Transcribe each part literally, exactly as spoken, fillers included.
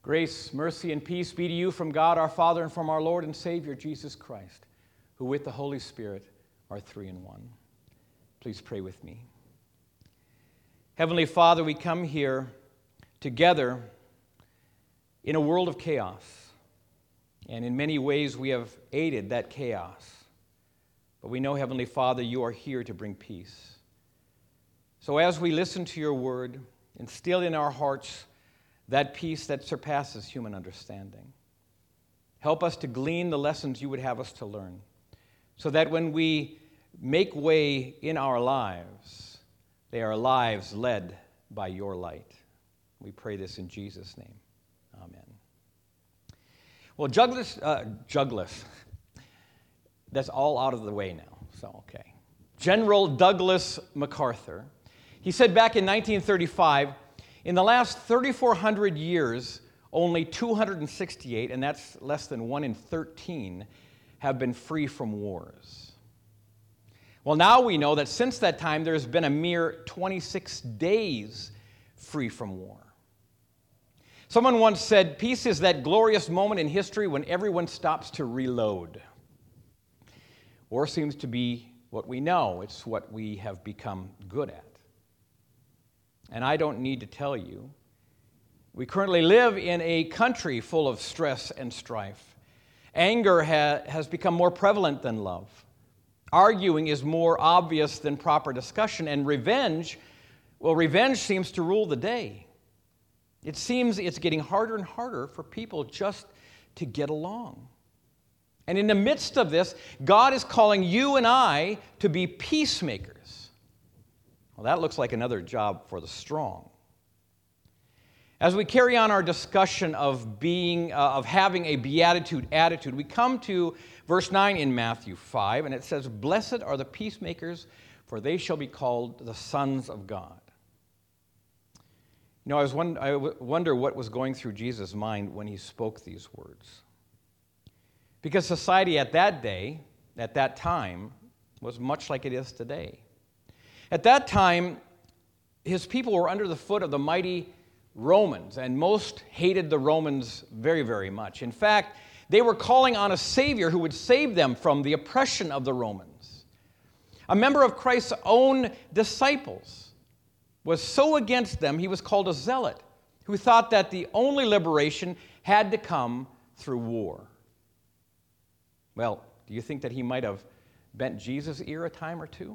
Grace, mercy, and peace be to you from God our Father and from our Lord and Savior, Jesus Christ, who with the Holy Spirit are three in one. Please pray with me. Heavenly Father, we come here together in a world of chaos, and in many ways we have aided that chaos. But we know, Heavenly Father, you are here to bring peace. So as we listen to your word, instill in our hearts that peace that surpasses human understanding. Help us to glean the lessons you would have us to learn, so that when we make way in our lives, they are lives led by your light. We pray this in Jesus' name. Amen. Well, Douglas, uh, Douglas, that's all out of the way now, so okay. General Douglas MacArthur, he said back in nineteen thirty-five, in the last thirty-four hundred years, only two hundred sixty-eight, and that's less than one in thirteen, have been free from wars. Well, now we know that since that time, there's been a mere twenty-six days free from war. Someone once said, peace is that glorious moment in history when everyone stops to reload. War seems to be what we know. It's what we have become good at. And I don't need to tell you, we currently live in a country full of stress and strife. Anger ha- has become more prevalent than love. Arguing is more obvious than proper discussion. And revenge, well, revenge seems to rule the day. It seems it's getting harder and harder for people just to get along. And in the midst of this, God is calling you and I to be peacemakers. Well, that looks like another job for the strong. As we carry on our discussion of being, uh, of having a beatitude attitude, we come to verse nine in Matthew five, and it says, "Blessed are the peacemakers, for they shall be called the sons of God." You know, I was one, I wonder what was going through Jesus' mind when he spoke these words, because society at that day, at that time, was much like it is today. At that time, his people were under the foot of the mighty Romans, and most hated the Romans very, very much. In fact, they were calling on a Savior who would save them from the oppression of the Romans. A member of Christ's own disciples was so against them, he was called a zealot, who thought that the only liberation had to come through war. Well, do you think that he might have bent Jesus' ear a time or two?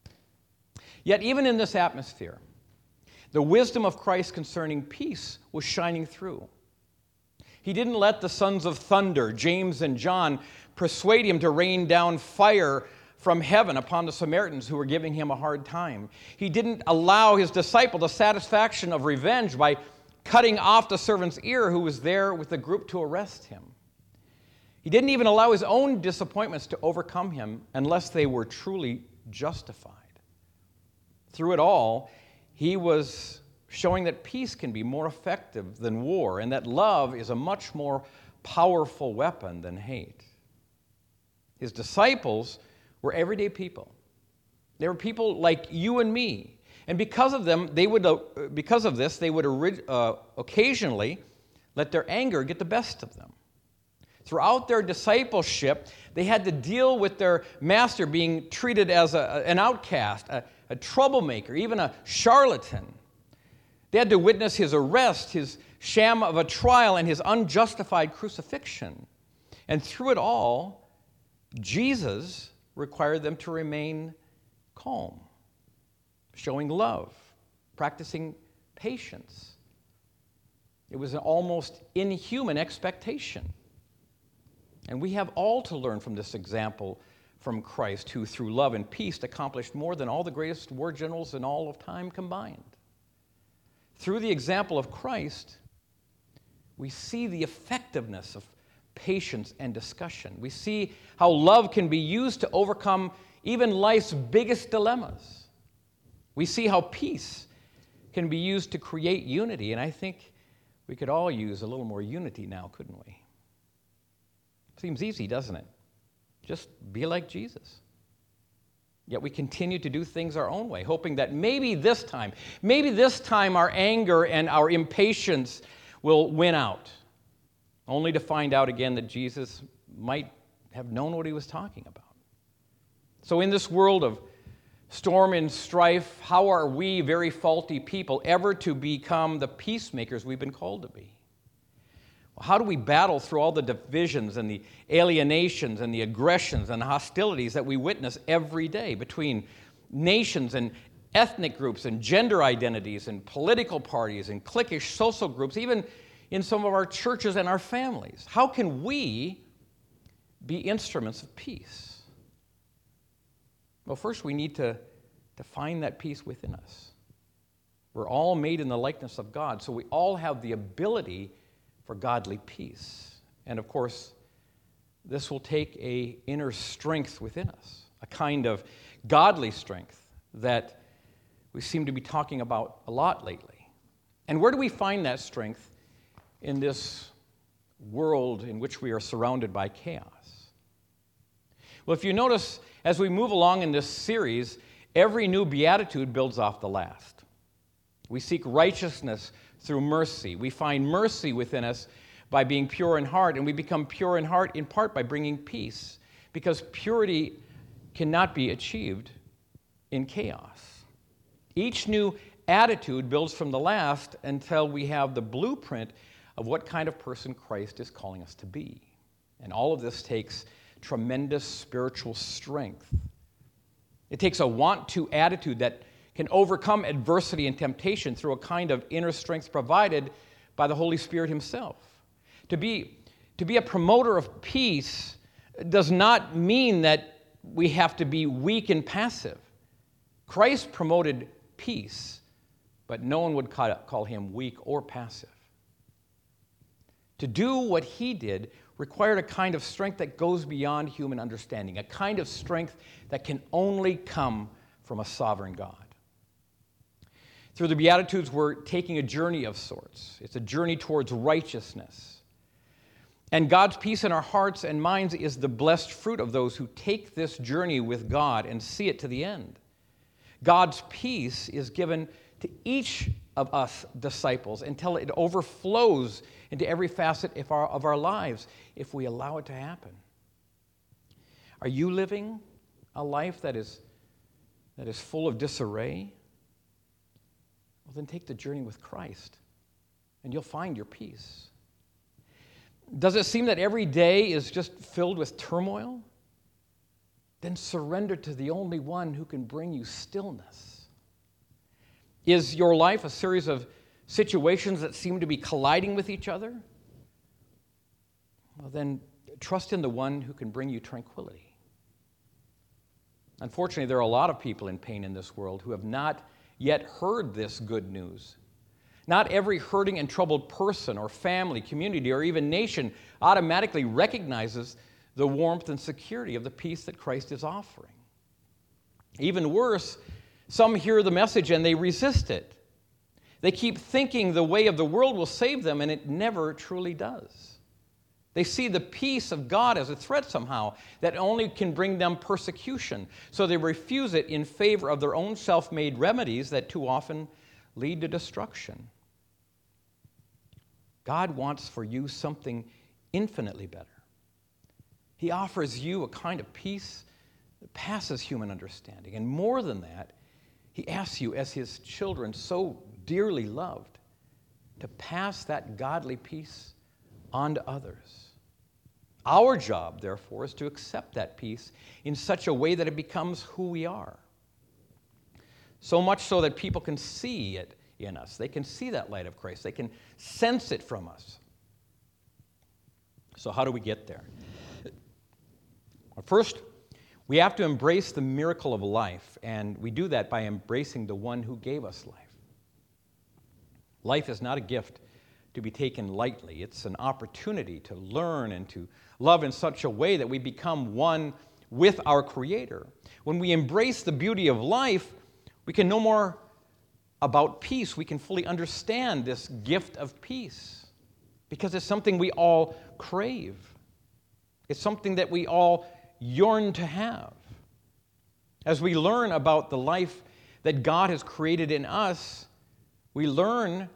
Yet even in this atmosphere, the wisdom of Christ concerning peace was shining through. He didn't let the sons of thunder, James and John, persuade him to rain down fire from heaven upon the Samaritans who were giving him a hard time. He didn't allow his disciple the satisfaction of revenge by cutting off the servant's ear who was there with the group to arrest him. He didn't even allow his own disappointments to overcome him unless they were truly justified. Through it all, he was showing that peace can be more effective than war, and that love is a much more powerful weapon than hate. His disciples were everyday people. They were people like you and me. And because of them, they would, uh, because of this, they would orig- uh, occasionally let their anger get the best of them. Throughout their discipleship, they had to deal with their master being treated as a, an outcast, a, a troublemaker, even a charlatan. They had to witness his arrest, his sham of a trial, and his unjustified crucifixion. And through it all, Jesus required them to remain calm, showing love, practicing patience. It was an almost inhuman expectation. And we have all to learn from this example from Christ, who through love and peace accomplished more than all the greatest war generals in all of time combined. Through the example of Christ, we see the effectiveness of patience and discussion. We see how love can be used to overcome even life's biggest dilemmas. We see how peace can be used to create unity, and I think we could all use a little more unity now, couldn't we? Seems easy, doesn't it? Just be like Jesus. Yet we continue to do things our own way, hoping that maybe this time, maybe this time our anger and our impatience will win out, only to find out again that Jesus might have known what he was talking about. So in this world of storm and strife, how are we, very faulty people, ever to become the peacemakers we've been called to be? How do we battle through all the divisions and the alienations and the aggressions and the hostilities that we witness every day between nations and ethnic groups and gender identities and political parties and cliquish social groups, even in some of our churches and our families? How can we be instruments of peace? Well, first we need to, to find that peace within us. We're all made in the likeness of God, so we all have the ability for godly peace. And of course, this will take a inner strength within us, a kind of godly strength that we seem to be talking about a lot lately. And where do we find that strength in this world in which we are surrounded by chaos? Well, if you notice, as we move along in this series, every new beatitude builds off the last. We seek righteousness through mercy. We find mercy within us by being pure in heart, and we become pure in heart in part by bringing peace, because purity cannot be achieved in chaos. Each new attitude builds from the last until we have the blueprint of what kind of person Christ is calling us to be. And all of this takes tremendous spiritual strength. It takes a want-to attitude that can overcome adversity and temptation through a kind of inner strength provided by the Holy Spirit himself. To be, to be a promoter of peace does not mean that we have to be weak and passive. Christ promoted peace, but no one would call him weak or passive. To do what he did required a kind of strength that goes beyond human understanding, a kind of strength that can only come from a sovereign God. Through the Beatitudes, we're taking a journey of sorts. It's a journey towards righteousness. And God's peace in our hearts and minds is the blessed fruit of those who take this journey with God and see it to the end. God's peace is given to each of us disciples until it overflows into every facet of our, of our lives if we allow it to happen. Are you living a life that is, that is full of disarray? Well, then take the journey with Christ, and you'll find your peace. Does it seem that every day is just filled with turmoil? Then surrender to the only one who can bring you stillness. Is your life a series of situations that seem to be colliding with each other? Well, then trust in the one who can bring you tranquility. Unfortunately, there are a lot of people in pain in this world who have not yet heard this good news. Not every hurting and troubled person or family, community, or even nation automatically recognizes the warmth and security of the peace that Christ is offering. Even worse, some hear the message and they resist it. They keep thinking the way of the world will save them, and it never truly does. They see the peace of God as a threat somehow that only can bring them persecution, so they refuse it in favor of their own self-made remedies that too often lead to destruction. God wants for you something infinitely better. He offers you a kind of peace that passes human understanding. And more than that, he asks you, as his children so dearly loved, to pass that godly peace on to others. Our job, therefore, is to accept that peace in such a way that it becomes who we are. So much so that people can see it in us. They can see that light of Christ. They can sense it from us. So how do we get there? Well, first, we have to embrace the miracle of life, and we do that by embracing the one who gave us life. Life is not a gift to be taken lightly. It's an opportunity to learn and to love in such a way that we become one with our Creator. When we embrace the beauty of life, we can know more about peace. We can fully understand this gift of peace because it's something we all crave. It's something that we all yearn to have. As we learn about the life that God has created in us, we learn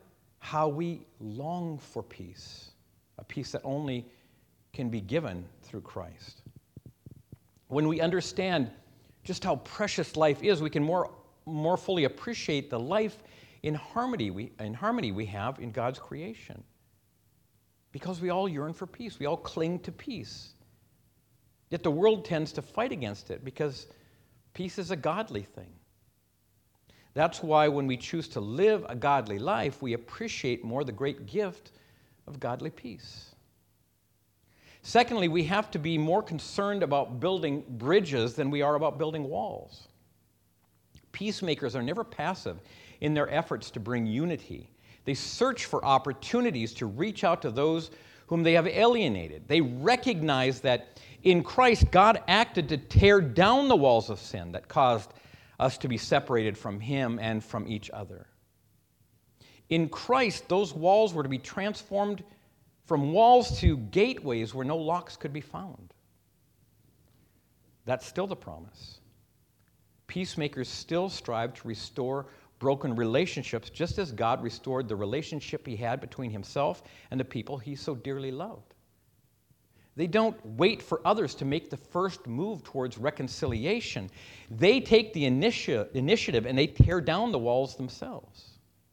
how we long for peace, a peace that only can be given through Christ. When we understand just how precious life is, we can more, more fully appreciate the life in harmony, we, in harmony we have in God's creation. Because we all yearn for peace. We all cling to peace. Yet the world tends to fight against it because peace is a godly thing. That's why when we choose to live a godly life, we appreciate more the great gift of godly peace. Secondly, we have to be more concerned about building bridges than we are about building walls. Peacemakers are never passive in their efforts to bring unity. They search for opportunities to reach out to those whom they have alienated. They recognize that in Christ, God acted to tear down the walls of sin that caused us to be separated from Him and from each other. In Christ, those walls were to be transformed from walls to gateways where no locks could be found. That's still the promise. Peacemakers still strive to restore broken relationships, just as God restored the relationship He had between Himself and the people He so dearly loved. They don't wait for others to make the first move towards reconciliation. They take the initia- initiative and they tear down the walls themselves.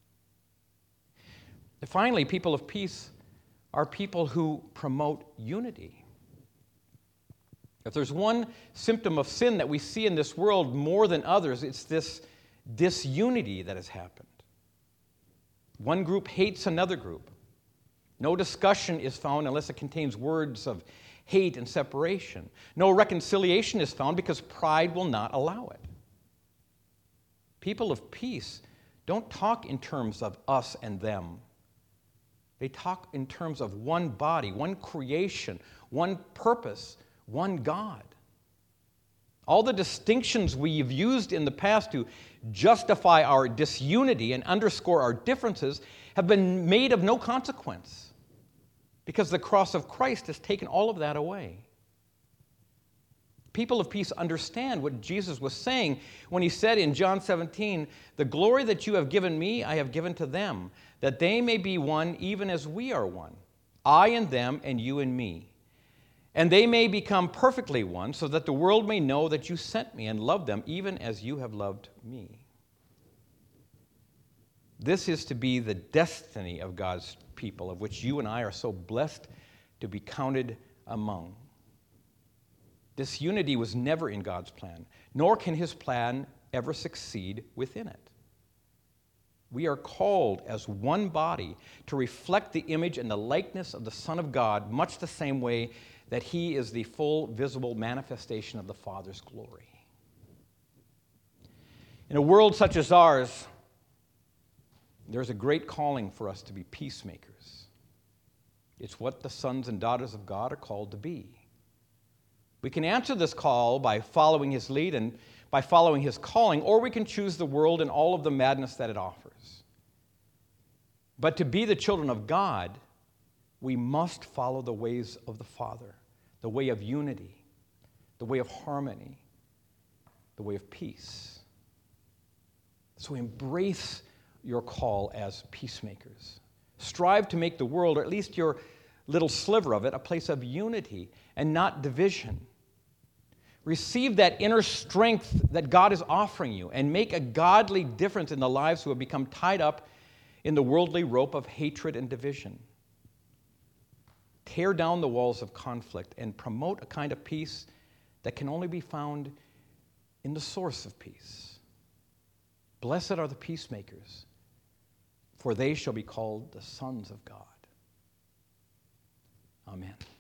And finally, people of peace are people who promote unity. If there's one symptom of sin that we see in this world more than others, it's this disunity that has happened. One group hates another group. No discussion is found unless it contains words of hate and separation. No reconciliation is found because pride will not allow it. People of peace don't talk in terms of us and them. They talk in terms of one body, one creation, one purpose, one God. All the distinctions we've used in the past to justify our disunity and underscore our differences have been made of no consequence because the cross of Christ has taken all of that away. People of peace understand what Jesus was saying when He said in John seventeen, "The glory that you have given me, I have given to them, that they may be one even as we are one, I and them and you and me. And they may become perfectly one, so that the world may know that you sent me and loved them even as you have loved me." This is to be the destiny of God's people, of which you and I are so blessed to be counted among. This unity was never in God's plan, nor can His plan ever succeed within it. We are called as one body to reflect the image and the likeness of the Son of God, much the same way that He is the full visible manifestation of the Father's glory. In a world such as ours, there's a great calling for us to be peacemakers. It's what the sons and daughters of God are called to be. We can answer this call by following His lead and by following His calling, or we can choose the world and all of the madness that it offers. But to be the children of God, we must follow the ways of the Father, the way of unity, the way of harmony, the way of peace. So embrace your call as peacemakers. Strive to make the world, or at least your little sliver of it, a place of unity and not division. Receive that inner strength that God is offering you and make a godly difference in the lives who have become tied up in the worldly rope of hatred and division. Tear down the walls of conflict and promote a kind of peace that can only be found in the source of peace. Blessed are the peacemakers, for they shall be called the sons of God. Amen.